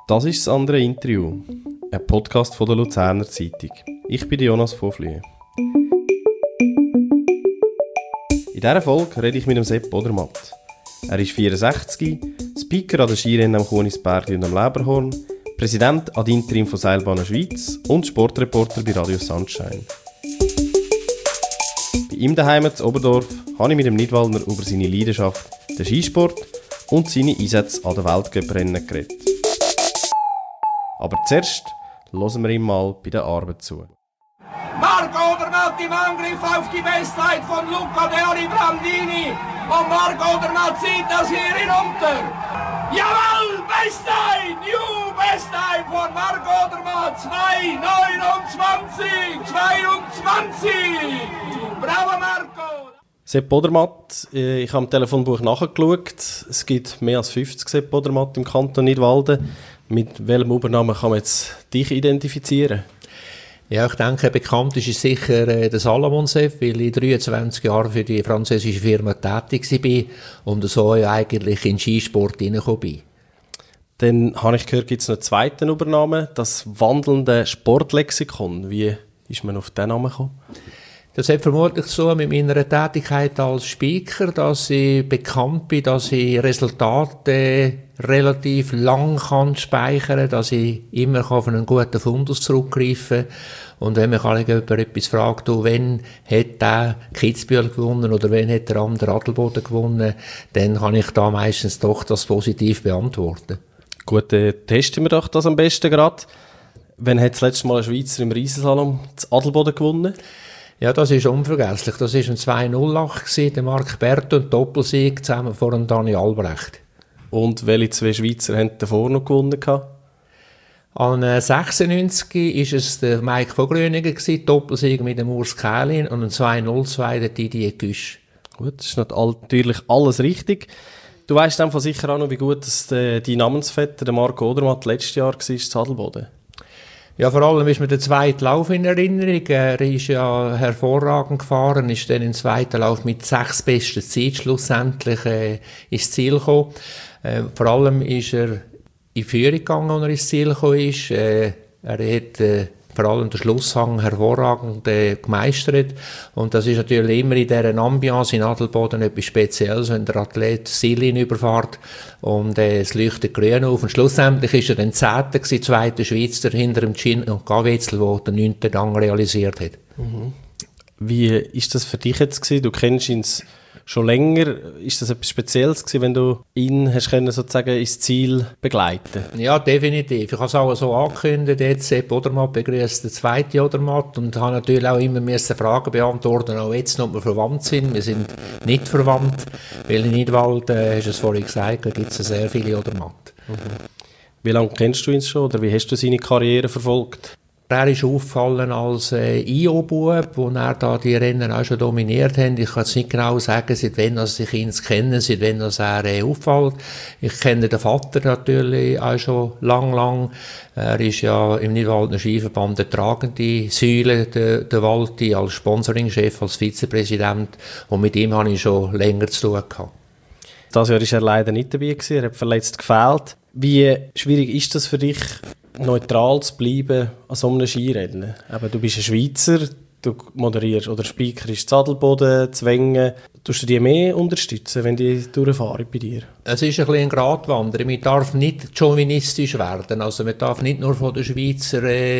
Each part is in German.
Das ist das andere Interview, ein Podcast von der Luzerner Zeitung. Ich bin Jonas von Flühe. In dieser Folge rede ich mit dem Sepp Odermatt. Er ist 64, Speaker an den Skirennen am Kunisberg und am Leberhorn, Präsident ad interim von Seilbahnen Schweiz und Sportreporter bei Radio Sunshine. Bei ihm daheim in Oberdorf habe ich mit dem Nidwaldner über seine Leidenschaft, den Skisport und seine Einsätze an den Weltcuprennen geredet. Aber zuerst hören wir ihm mal bei der Arbeit zu. Marco Odermatt im Angriff auf die Bestzeit von Luca Deoni Brandini. Und Marco Odermatt zieht das hier hinunter. Jawohl, Bestzeit! Bestzeit von Marco Odermatt. 2,29! Bravo Marco! Sepp Odermatt, ich habe im Telefonbuch nachgeschaut. Es gibt mehr als 50 Sepp Odermatt im Kanton Nidwalden. Mit welchem Übernamen kann man jetzt dich identifizieren? Ja, ich denke, bekannt ist sicher der Salomon Sepp, weil ich 23 Jahre für die französische Firma tätig war und so eigentlich in den Skisport hineingekommen bin. Dann habe ich gehört, gibt es noch einen zweiten Übernamen, das wandelnde Sportlexikon. Wie ist man auf den Namen gekommen? Das hat vermutlich so mit meiner Tätigkeit als Speaker, dass ich bekannt bin, dass ich Resultate relativ lang kann speichern, dass ich immer auf einen guten Fundus zurückgreifen kann. Und wenn mich jemand etwas fragt, wann hat der Kitzbühel gewonnen oder wann hat der andere Adelboden gewonnen, dann kann ich da meistens doch das positiv beantworten. Gut, testen wir doch das am besten gerade. Wann hat das letzte Mal ein Schweizer im Riesenslalom das Adelboden gewonnen? Ja, das ist unvergesslich. Das war ein 2:08, der Marc Berth und Doppelsieg zusammen vor dem Dani Albrecht. Und welche zwei Schweizer haben davor noch gewonnen? An 96 war es der Mike von Gröningen, Doppelsieg mit dem Urs Kählin, und an 2:02 der Didier Güsch. Gut, das ist natürlich alles richtig. Du weißt dann von sicher auch noch, wie gut dass dein Namensvetter, der Marco Odermatt, letztes Jahr war, das Adelboden. Ja, vor allem ist mir der zweite Lauf in Erinnerung. Er ist ja hervorragend gefahren, ist dann im zweiten Lauf mit 6 besten Zeit schlussendlich ins Ziel gekommen. Vor allem ist er in Führung gegangen, als er ins Ziel gekommen ist. Er hat vor allem den Schlusshang hervorragend gemeistert. Und das ist natürlich immer in dieser Ambiance in Adelboden etwas Spezielles, wenn der Athlet Ziellinie überfährt und es leuchtet grün auf. Und schlussendlich ist er dann 10. zweiter Schweizer hinter dem Chin und Gawetzel, der den 9. Rang realisiert hat. Mhm. Wie ist das für dich jetzt gewesen? Du kennst ihn schon länger. Ist das etwas Spezielles gewesen, wenn du ihn hast können, sozusagen ins Ziel begleiten? Ja, definitiv. Ich habe es auch so angekündigt, jetzt Sepp Odermatt begrüßt den zweiten Odermatt und habe natürlich auch immer Fragen beantworten, auch jetzt noch, ob wir verwandt sind. Wir sind nicht verwandt, weil in Nidwalden, hast du es vorhin gesagt, da gibt es sehr viele Odermatt. Mhm. Wie lange kennst du ihn schon oder wie hast du seine Karriere verfolgt? Er ist aufgefallen als IO-Bub, wo er da die Rennen auch schon dominiert hat. Ich kann es nicht genau sagen, seit wann ich ihn kenne, seit wann er auffällt. Ich kenne den Vater natürlich auch schon lang. Er ist ja im Nidwaldner Skiverband der tragende Säule, der Walti, als Sponsoringchef, als Vizepräsident. Und mit ihm habe ich schon länger zu tun gehabt. Dieses Jahr war er leider nicht dabei gewesen, er hat verletzt gefehlt. Wie schwierig ist das für dich, neutral zu bleiben an so einem Skirennen? Aber du bist ein Schweizer, du moderierst oder speakerst Adelboden, Wengen. Tust du die mehr unterstützen, wenn die durchfahren bei dir? Es ist ein bisschen ein Gratwanderung. Man darf nicht chauvinistisch werden. Also man darf nicht nur von den Schweizer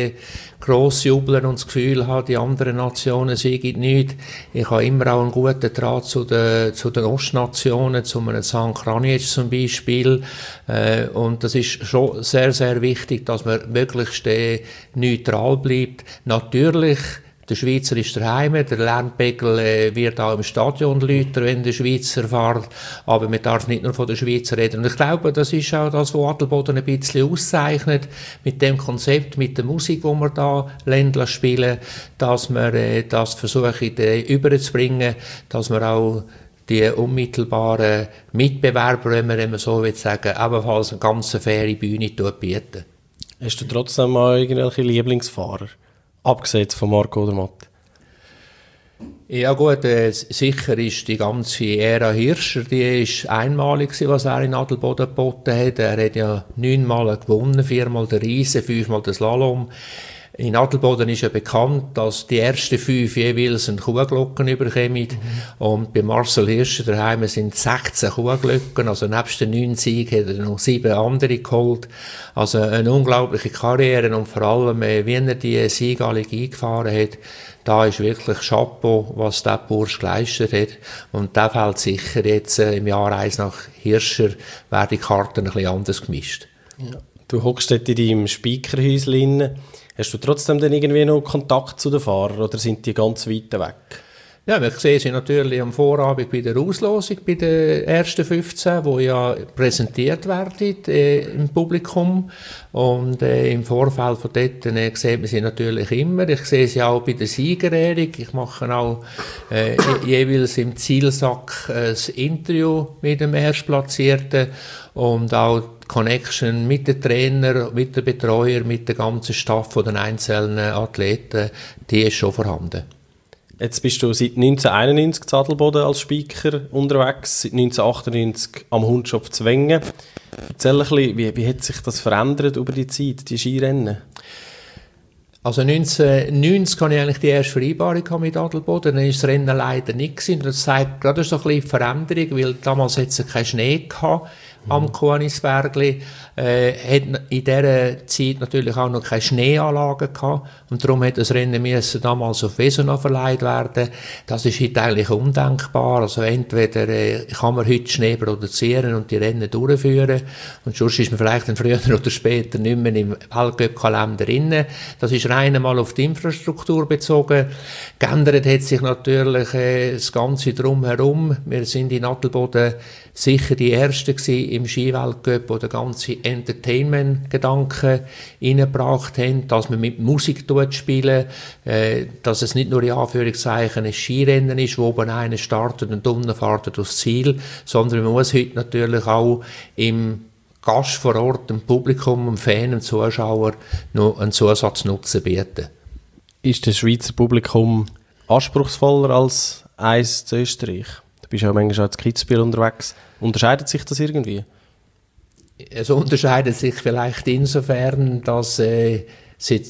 gross jubeln und das Gefühl haben, die anderen Nationen sagen nichts. Ich habe immer auch einen guten Draht zu den Ostnationen, zu einem St. Kraniec zum Beispiel. Und das ist schon sehr, sehr wichtig, dass man möglichst neutral bleibt. Natürlich, der Schweizer ist daheim, der Lärmpegel wird auch im Stadion lauter, wenn der Schweizer fährt, aber man darf nicht nur von den Schweizer reden. Und ich glaube, das ist auch das, was Adelboden ein bisschen auszeichnet, mit dem Konzept, mit der Musik, die wir da Ländler spielen, dass wir das versuchen, überzubringen, dass wir auch die unmittelbaren Mitbewerber, wenn man so will sagen, ebenfalls eine ganz faire Bühne bieten. Hast du trotzdem mal irgendwelche Lieblingsfahrer? Abgesehen von Marco Odermatt? Ja gut, sicher ist die ganze Ära Hirscher, die ist einmalig gewesen, was er in Adelboden geboten hat. Er hat ja 9-mal gewonnen, 4-mal den Riesen, 5-mal den Slalom. In Adelboden ist ja bekannt, dass die ersten 5 jeweils eine Kuhglocken überkommen. Und bei Marcel Hirscher daheim sind 16 Kuhglocken. Also nebst den 9 Siegen hat er noch 7 andere geholt. Also eine unglaubliche Karriere und vor allem, wie er die Siege alle eingefahren hat, da ist wirklich Chapeau, was der Bursch geleistet hat. Und der fällt sicher jetzt im Jahr 1 nach Hirscher, werden die Karten ein bisschen anders gemischt. Ja. Du hockst dort in deinem Speicherhäuschen. Hast du trotzdem dann irgendwie noch Kontakt zu den Fahrern oder sind die ganz weit weg? Ja, wir sehen sie natürlich am Vorabend bei der Auslosung, bei den ersten 15, die ja präsentiert werden im Publikum. Und im Vorfeld von dort sieht man sie natürlich immer. Ich sehe sie auch bei der Siegerehrung. Ich mache auch jeweils im Zielsack ein Interview mit dem Erstplatzierten und auch die Connection mit den Trainern, mit den Betreuern, mit dem ganzen Staff von den einzelnen Athleten, die ist schon vorhanden. Jetzt bist du seit 1991 in Adelboden als Speaker unterwegs, seit 1998 am Hundschopf zu Wengen. Erzähl ein bisschen, wie hat sich das verändert über die Zeit, die Skirennen? Also 1990 hatte ich eigentlich die erste Vereinbarung mit Adelboden, dann war das Rennen leider nicht gewesen. Das zeigt gerade so ein bisschen die Veränderung, weil damals hatte es keinen Schnee gehabt am Koanisbergli, hat in dieser Zeit natürlich auch noch keine Schneeanlagen gehabt und darum hat das Rennen damals auf Wesona verleiht werden. Das ist heute eigentlich undenkbar. Also entweder kann man heute Schnee produzieren und die Rennen durchführen und sonst ist man vielleicht dann früher oder später nicht mehr im Weltcup-Kalender drin. Das ist rein einmal auf die Infrastruktur bezogen. Geändert hat sich natürlich das Ganze drumherum. Wir sind in Adelboden sicher die Ersten gewesen im Skiweltcup, die den ganzen Entertainment-Gedanken reingebracht haben, dass man mit Musik spielen, dass es nicht nur in Anführungszeichen ein Skirennen ist, wo oben einer startet und unten fährt aufs Ziel, sondern man muss heute natürlich auch im Gast vor Ort, dem Publikum, dem Fan, dem Zuschauer noch einen Zusatznutzen bieten. Ist das Schweizer Publikum anspruchsvoller als eins zu Österreich? Du bist ja manchmal auch in Kitzbühel unterwegs. Unterscheidet sich das irgendwie? Es unterscheidet sich vielleicht insofern, dass seit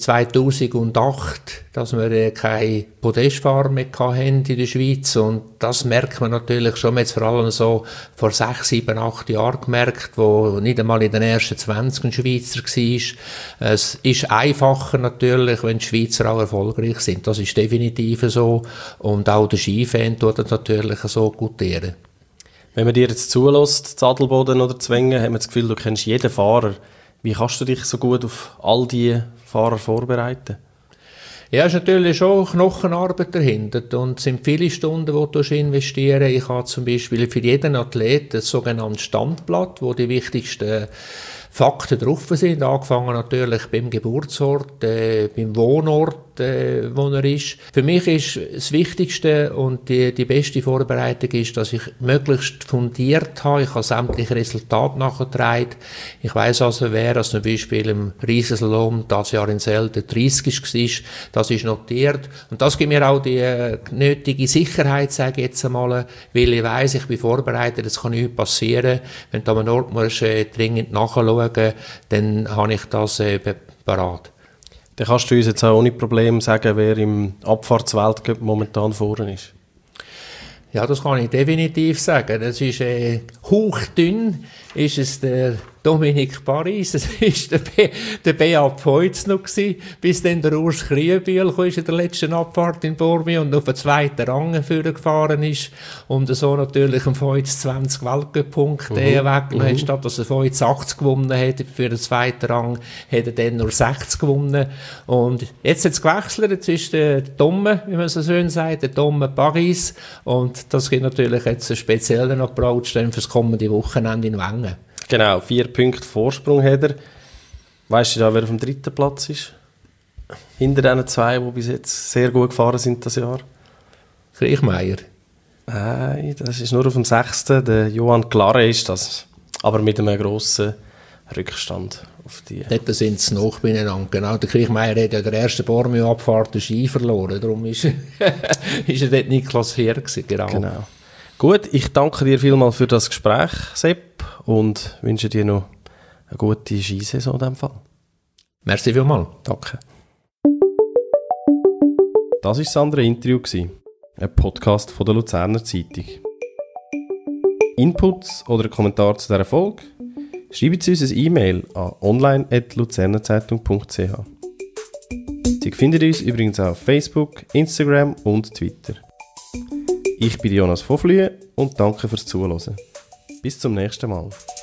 2008, dass wir keine Podestfahrer mehr hatten in der Schweiz, und das merkt man natürlich schon jetzt vor allem so vor 6, 7, 8 Jahren gemerkt, wo nicht einmal in den ersten 20 ein Schweizer war. Es ist einfacher natürlich, wenn die Schweizer auch erfolgreich sind. Das ist definitiv so, und auch der Skifan tut das natürlich so gutieren. Wenn man dir jetzt zulässt, zu Adelboden oder zu Wengen, hat man das Gefühl, du kennst jeden Fahrer. Wie kannst du dich so gut auf all diese Fahrer vorbereiten? Ja, es ist natürlich schon Knochenarbeit dahinter und es sind viele Stunden, die du investieren musst. Ich habe zum Beispiel für jeden Athlet ein sogenanntes Standblatt, wo die wichtigsten Fakten drauf sind, angefangen natürlich beim Geburtsort, beim Wohnort, wo er ist. Für mich ist das Wichtigste und die beste Vorbereitung ist, dass ich möglichst fundiert habe. Ich habe sämtliche Resultate nachgetragen. Ich weiss also, wer zum Beispiel im Riesenslalom das Jahr in Selden 30 war, das ist notiert. Und das gibt mir auch die nötige Sicherheit, sage ich jetzt einmal, weil ich weiss, ich bin vorbereitet, es kann nichts passieren. Wenn du an einem Ort musst, dringend nachschauen, dann habe ich das parat. Dann kannst du uns jetzt auch ohne Probleme sagen, wer im Abfahrtsweltcup momentan vorne ist. Ja, das kann ich definitiv sagen. Das ist hauchdünn, ist es der Dominique Paris, es war der Beat Feutz noch gewesen, bis dann der Urs Kriebühl in der letzten Abfahrt in Bormio und auf den zweiten Rang gefahren ist und so natürlich am Feutz 20 Weltcup-Punkte weggenommen hat. Statt dass er Feutz 80 gewonnen hat für den zweiten Rang, hat er dann nur 60 gewonnen. Und jetzt hat es gewechselt, jetzt ist der Domme, wie man so schön sagt, der Domme Paris, und das gibt natürlich jetzt einen speziellen Approach für das kommende Wochenende in Wengen. Genau, 4 Punkte Vorsprung hat er. Weißt du da, wer auf dem 3. Platz ist? Hinter diesen 2, die bis jetzt sehr gut gefahren sind das Jahr. Kriechmeier? Nein, das ist nur auf dem 6. Der Johann Klare ist das. Aber mit einem grossen Rückstand auf die. Dort sind sie noch beieinander. Genau, der Kriechmeier hat ja der erste Bormio-Abfahrt den Ski verloren. Darum ist er dort nicht klassiert gewesen. Genau. Gut, ich danke dir vielmals für das Gespräch, Sepp, und wünsche dir noch eine gute Skisaison in diesem Fall. Merci vielmals. Danke. Das war das andere Interview, ein Podcast von der Luzerner Zeitung. Inputs oder Kommentare zu dieser Folge? Schreiben Sie uns eine E-Mail an online@luzernerzeitung.ch. Sie finden uns übrigens auch auf Facebook, Instagram und Twitter. Ich bin Jonas von Flühe und danke fürs Zuhören. Bis zum nächsten Mal.